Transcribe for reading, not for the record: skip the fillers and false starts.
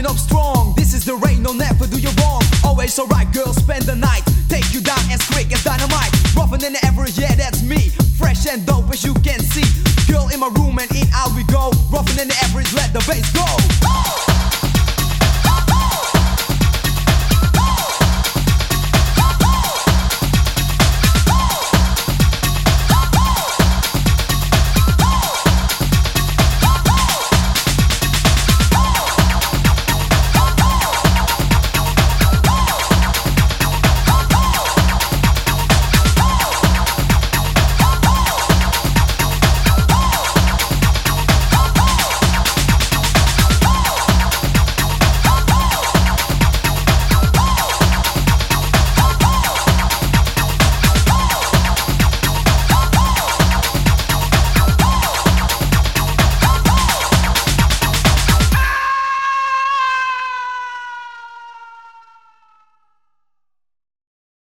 Coming up strong, this is the rain, no never do you wrong. Always alright, girl, spend the night. Take you down as quick as dynamite. Rougher than ever, yeah, that's me. Fresh and dope as you can see. Girl in my room and in out we go. Rougher than the average, let the bass go.